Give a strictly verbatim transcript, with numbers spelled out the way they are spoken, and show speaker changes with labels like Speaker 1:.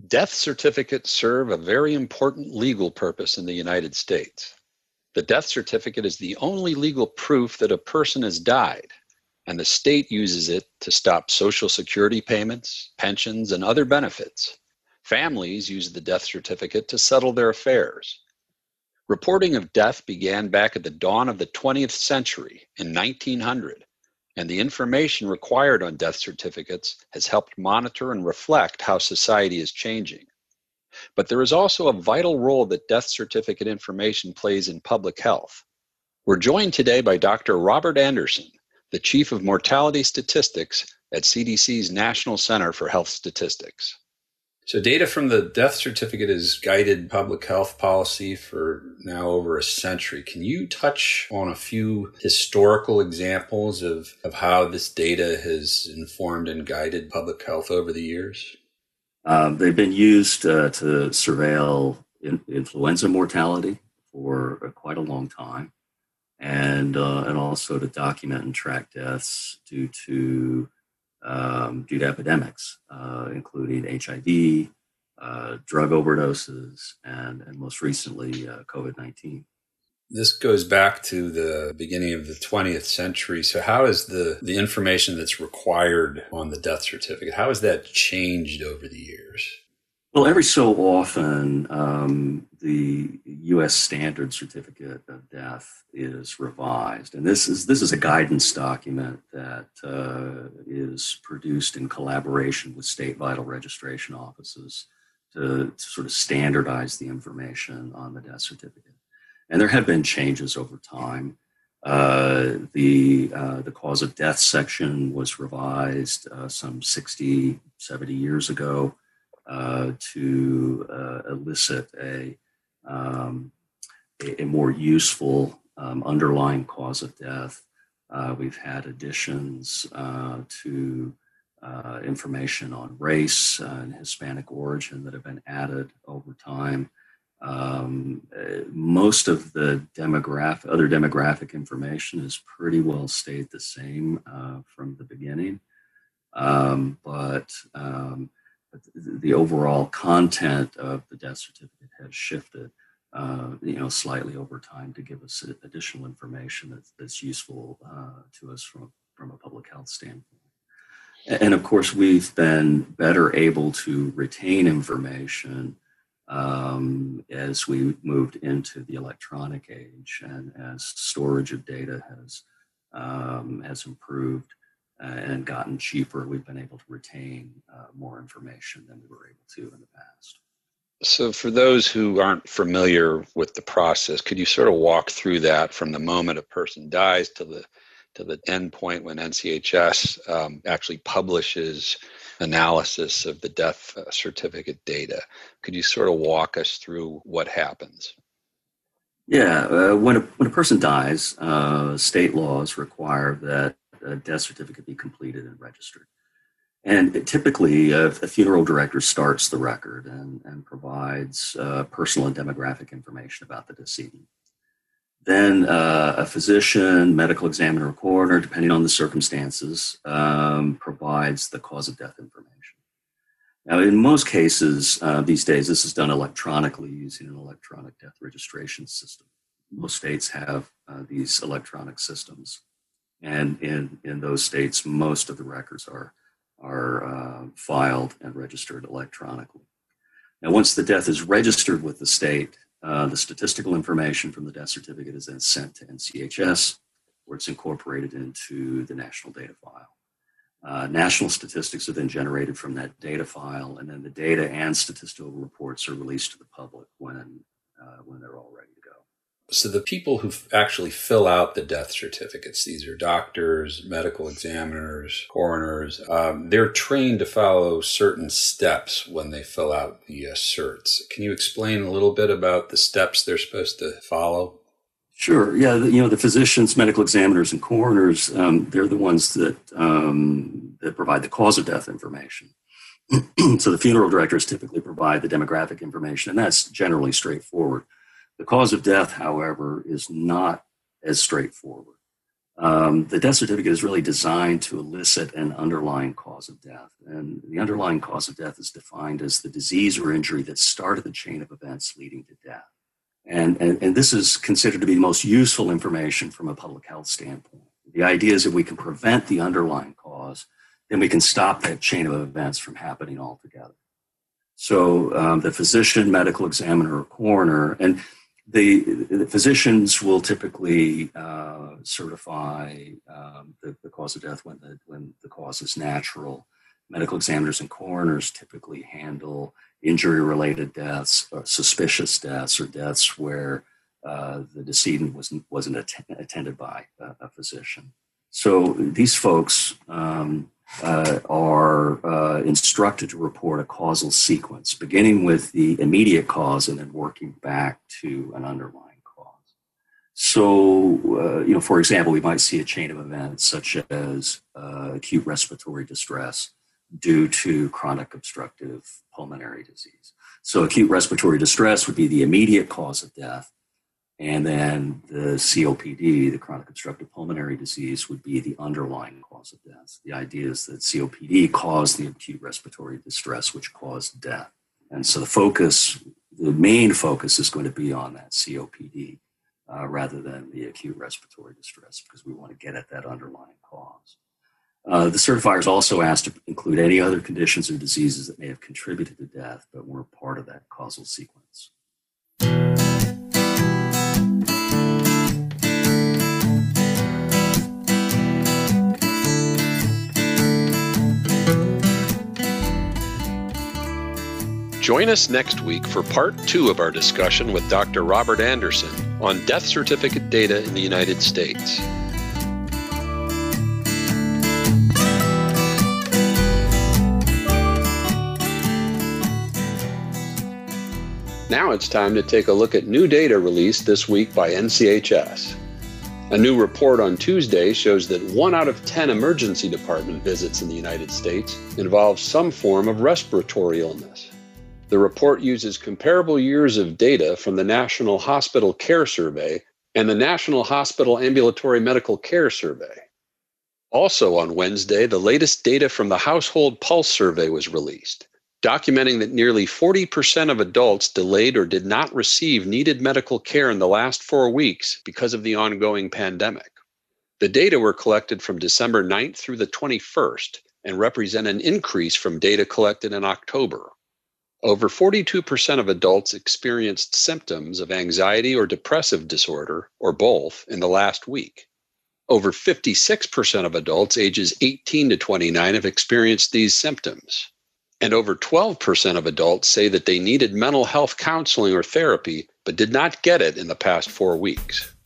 Speaker 1: Death certificates serve a very important legal purpose in the United States. The death certificate is the only legal proof that a person has died, and the state uses it to stop Social Security payments, pensions, and other benefits. Families use the death certificate to settle their affairs. Reporting of death began back at the dawn of the twentieth century in nineteen hundred, and the information required on death certificates has helped monitor and reflect how society is changing. But there is also a vital role that death certificate information plays in public health. We're joined today by Doctor Robert Anderson, the Chief of Mortality Statistics at C D C's National Center for Health Statistics. So data from the death certificate has guided public health policy for now over a century. Can you touch on a few historical examples of, of how this data has informed and guided public health over the years?
Speaker 2: Um, they've been used uh, to surveil in, influenza mortality for uh, quite a long time, and uh, and also to document and track deaths due to Um, due to epidemics, uh, including H I V, uh, drug overdoses, and, and most recently, uh, COVID nineteen.
Speaker 1: This goes back to the beginning of the twentieth century. So how has the, the information that's required on the death certificate, how has that changed over the years?
Speaker 2: Well, every so often, um, the U S standard certificate of death is revised. And this is this is a guidance document that uh, is produced in collaboration with state vital registration offices to, to sort of standardize the information on the death certificate. And there have been changes over time. Uh, the, uh, the cause of death section was revised uh, some sixty, seventy years ago. Uh, to uh, elicit a, um, a, a more useful um, underlying cause of death. Uh, we've had additions uh, to uh, information on race uh, and Hispanic origin that have been added over time. Um, uh, most of the demographic, other demographic information has pretty well stayed the same uh, from the beginning, um, but um, the overall content of the death certificate has shifted, uh, you know, slightly over time to give us additional information that's, that's useful uh, to us from, from a public health standpoint. And of course, we've been better able to retain information um, as we moved into the electronic age and as storage of data has, um, has improved and gotten cheaper, we've been able to retain uh, more information than we were able to in the past.
Speaker 1: So for those who aren't familiar with the process, could you sort of walk through that from the moment a person dies to the to the end point when N C H S um, actually publishes analysis of the death certificate data? Could you sort of walk us through what happens?
Speaker 2: Yeah, uh, when, a, when a person dies, uh, state laws require that a death certificate be completed and registered. And it typically, uh, a funeral director starts the record and, and provides uh, personal and demographic information about the decedent. Then uh, a physician, medical examiner, or coroner, depending on the circumstances, um, provides the cause of death information. Now, in most cases uh, these days, this is done electronically using an electronic death registration system. Most states have uh, these electronic systems. And in, in those states, most of the records are, are uh, filed and registered electronically. Now, once the death is registered with the state, uh, the statistical information from the death certificate is then sent to N C H S, where it's incorporated into the national data file. Uh, national statistics are then generated from that data file, and then the data and statistical reports are released to the public when, uh, when they're all ready to go.
Speaker 1: So the people who actually fill out the death certificates, these are doctors, medical examiners, coroners, um, they're trained to follow certain steps when they fill out the uh, certs. Can you explain a little bit about the steps they're supposed to follow?
Speaker 2: Sure. Yeah. The, you know, the physicians, medical examiners, and coroners, um, they're the ones that, um, that provide the cause of death information. So the funeral directors typically provide the demographic information, and that's generally straightforward. The cause of death, however, is not as straightforward. Um, the death certificate is really designed to elicit an underlying cause of death. And the underlying cause of death is defined as the disease or injury that started the chain of events leading to death. And, and, and this is considered to be the most useful information from a public health standpoint. The idea is if we can prevent the underlying cause, then we can stop that chain of events from happening altogether. So um, the physician, medical examiner, or coroner, and the, the physicians will typically uh, certify um, the, the cause of death when the, when the cause is natural. Medical examiners and coroners typically handle injury-related deaths, or suspicious deaths, or deaths where uh, the decedent wasn't, wasn't att- attended by a, a physician. So these folks um, uh, are uh, instructed to report a causal sequence, beginning with the immediate cause and then working back to an underlying cause. So, uh, you know, for example, we might see a chain of events such as uh, acute respiratory distress due to chronic obstructive pulmonary disease. So acute respiratory distress would be the immediate cause of death. And then the C O P D, the chronic obstructive pulmonary disease, would be the underlying cause of death. The idea is that C O P D caused the acute respiratory distress, which caused death. And so the focus, the main focus is going to be on that C O P D uh, rather than the acute respiratory distress, because we want to get at that underlying cause. Uh, the certifier is also asked to include any other conditions or diseases that may have contributed to death but weren't part of that causal sequence.
Speaker 1: Join us next week for part two of our discussion with Doctor Robert Anderson on death certificate data in the United States. Now it's time to take a look at new data released this week by N C H S. A new report on Tuesday shows that one out of ten emergency department visits in the United States involves some form of respiratory illness. The report uses comparable years of data from the National Hospital Care Survey and the National Hospital Ambulatory Medical Care Survey. Also on Wednesday, the latest data from the Household Pulse Survey was released, documenting that nearly forty percent of adults delayed or did not receive needed medical care in the last four weeks because of the ongoing pandemic. The data were collected from December ninth through the twenty-first and represent an increase from data collected in October. Over forty-two percent of adults experienced symptoms of anxiety or depressive disorder, or both, in the last week. Over fifty-six percent of adults ages eighteen to twenty-nine have experienced these symptoms. And over twelve percent of adults say that they needed mental health counseling or therapy, but did not get it in the past four weeks.